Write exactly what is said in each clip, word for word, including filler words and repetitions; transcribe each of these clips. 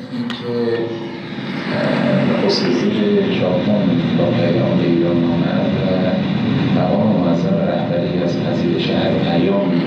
اینکه خصوصی ژاپن با پیام به ایران آمد و مقام معظم رهبری از پذیرش هر پیامی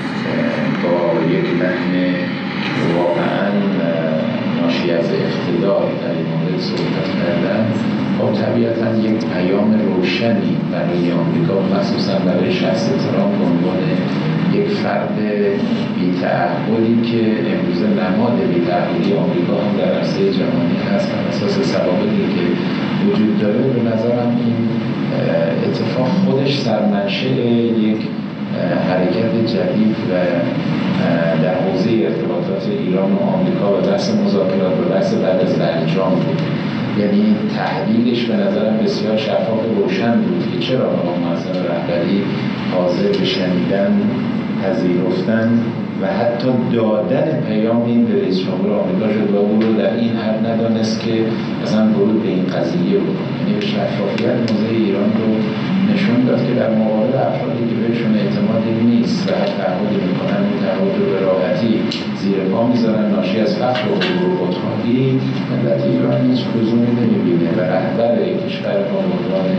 با یک لحن واقعا ناشی از اقتدار در این مورد صحبت کردن، خب طبیعتا یک پیام روشنی برای آمریکا و مخصوصا برای شخص ترامپ به عنوان یک فرد بی‌تعهدی که امروز نماد بی‌تعهدی آمریکا هم در عرصه جهانی هست بر اساس سوابقی که وجود داره. به نظرم این اتفاق خودش سرمنشأ یک حرکت جدید و در حوزه ارتباطات ایران و آمریکا و بحث مذاکرات و بحث بعد از برجام بود. یعنی تحلیلش به نظرم بسیار شفاف و روشن بود که چرا مقام معظم رهبری حاضر به شنیدن، پذیرفتن و حتی دادن پیامی به رئیس جمهور آمریکا شد و او رو در این حد ندانست که اصلا ورود به این قضیه بود. یعنی به شفافیت موضع ایران رو نشون داد که در مقابل افرادی که بهشون اعتمادی نیست و تعهدی میکنن و تعهد رو به راحتی زیر پا میذارن ناشی از فقر و غرور و خودخواهی، ملت ایران هیچ لزومی نمیبینه و رهبر کشور با عنوان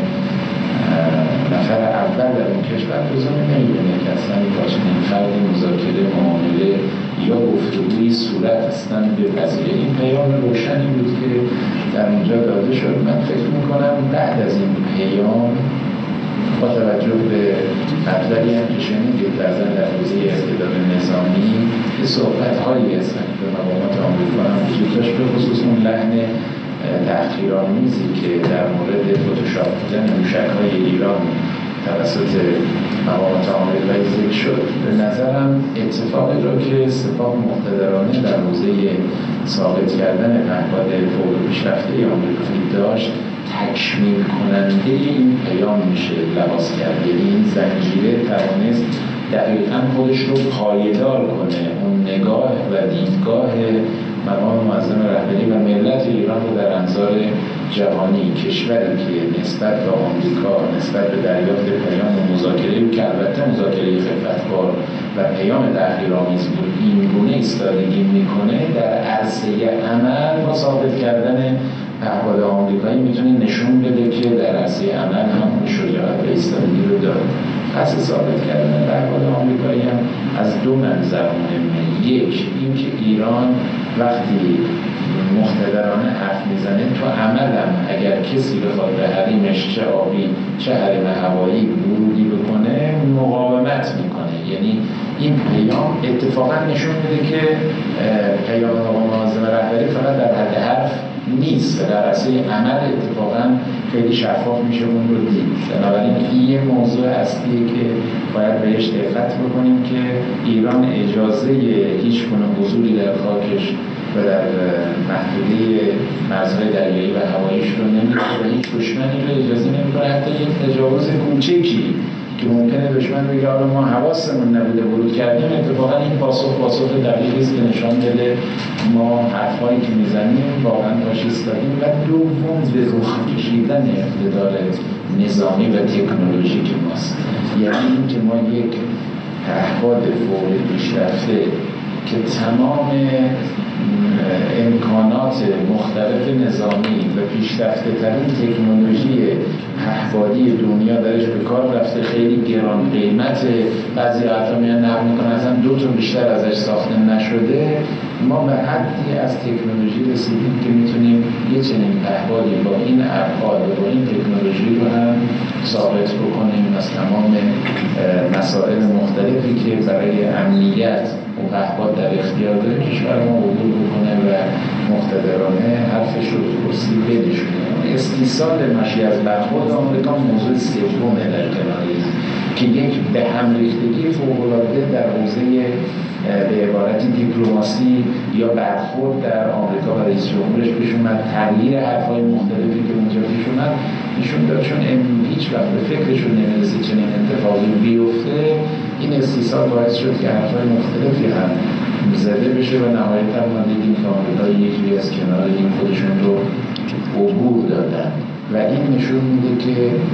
نفر اول در اون کشور لزومی نمیبینه که اصلا با چنین فرد مذاکره، معامله یا گفتگویی صورت اصلا بپذیره. این پیام روشنی بود که در اونجا داده شد. من فکر میکنم بعد از این پیام با توجه به مطلبی هم که شنیدید بعضا در حوزه ارتداد نظامی که صحبت‌هایی از به مقامات آمریکا هم وجود داشت، به خصوص اون لحن تحقیرآمیزی که در مورد فتوشاپ بودن موشک‌های ایران توسط مقامات آمریکایی ذکر شد. به نظرم اتفاقی را که سپاه مقتدرانه در حوزه ثابت کردن پهپاد فوق پیشرفته آمریکایی داشت، تکمیل کننده این پیام میشه لحاظ کرد. یعنی این زنجیره توانست دقیقاً خودش رو پایدار کنه، اون نگاه و دیدگاه مقام معظم رهبری و ملت ایران رو در انظار جهانی، کشوری که نسبت به آمریکا، نسبت به دریافت پیام و مذاکره که البته مذاکره خفتبار و پیام تحقیرآمیز بود، این گونه ایستادگی میکنه در عرصه عمل با ثابت کردن پهپاد آمریکایی میتونه نشون بده که در عرصه عمل هم شجاعت و ایستادگی رو داره. پس ثابت کردن پهپاد آمریکایی هم از دو منظر مهمه. یک، اینکه ایران وقتی مقتدرانه حرف میزنه تو عمل هم اگر کسی بخواد به حریمش چه آبی چه حریم هوایی ورودی بکنه مقاومت میکنه. یعنی این پیام اتفاقا نشون میده که پیام مقام معظم رهبری فقط در حد حرف نیست و در عرصه عمل اتفاقا خیلی شفاف میشه اون رو دید. بنابراین این یه موضوع اصلیه که باید بهش دقت بکنیم که ایران اجازه هیچ گونه حضوری در خاکش و در محدوده مرزهای دریایی و هواییش رو نمیده و هیچ دشمنی رو اجازه نمیکنه حتی یک تجاوز کوچکی که ممکنه دشمن بگه آره ما حواسمون نبوده ورود کردیم. اتفاقا این پاسخ پاسخ دقیقی است که نشان بده ما حرفایی که میزنیم واقعا فاشیستاییم. و دوم به رخ کشیدن اقتدار نظامی و تکنولوژیک ماست. یعنی اینکه ما یک پهپاد فوق پیشرفته که تمام امکانات مختلف نظامی و پیشرفته ترین تکنولوژی پهپادی دنیا درش به کار رفته، خیلی گران قیمت، بعضی حتی میان نقل میکنن اصلا دو تا بیشتر ازش ساخته نشده، ما به حدی از تکنولوژی رسیدیم که میتونیم یه چنین پهپادی با این ابعاد و با این تکنولوژی رو هم ثابت بکنیم از تمام مسائل مختلفی که برای امنیت و پهپاد در اختیار داره کشور ما عبور بکنه و مقتدرانه حرفش رو درستی بدشونه. استیصال ناشی از برخورد آمریکا موضوع سومه در کناری که یک به هم ریختگی فوق‌العاده در حوزه به عبارتی دیپلماسی یا برخورد در آمریکا و رئیس جمهورش پیش اومد، تغییر حرف‌های مختلفی که اونجا پیش اومد نشون داد چون هیچ وقت به فکرشون نمی‌رسید چنین اتفاقی بیفته. این استیصال باعث شد که حرف‌های مختلفی هم زده بشه و نهایتاً ما دیدیم که آمریکا یکی از کنار این خودشون رو عبور دادن و این نشون میده که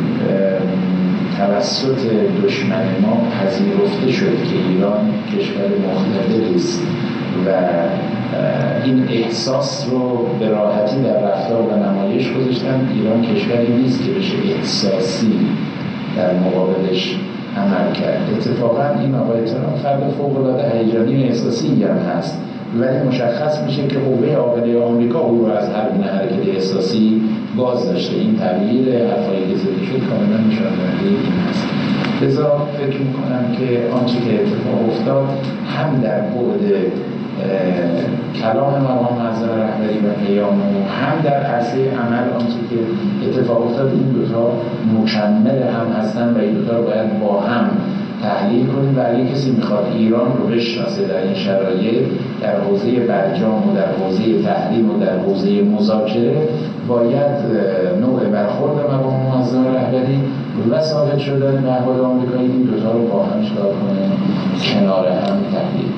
توسط دشمن ما پذیرفته شد که ایران کشور مقتدری است و این احساس رو به راحتی در رفتار و نمایش گذاشتن. ایران کشوری نیست که بشه احساسی در مقابلش عمل کرد. اتفاقا این آقای ترامپ فرد فوق‌العاده هیجانی و احساسی هم هست، ولی مشخص میشه که قوه عاقله آمریکا او رو از هر گونه حرکت احساسی باز داشته. این تغییر حرفایی که زده شد کاملا نشان دهنده این هست. لذا فکر میکنم که آنچه که اتفاق افتاد هم در بعد کلام مقام معظم رهبری و پیام او، هم در عرصه عمل آنچه که اتفاق افتاد، این دوتا مکمل هم هستن و این دوتا رو باید با هم تحلیل کنیم. و اگه کسی میخواد ایران رو بشناسه در این شرایط، در حوزه برجام و در حوزه تحریم و در حوزه مذاکره، باید نوع برخورد مقام معظم رهبری و ثابت شدن مقام آمریکایی این دوتا رو با هم چکار کنه، کنار هم تحلیل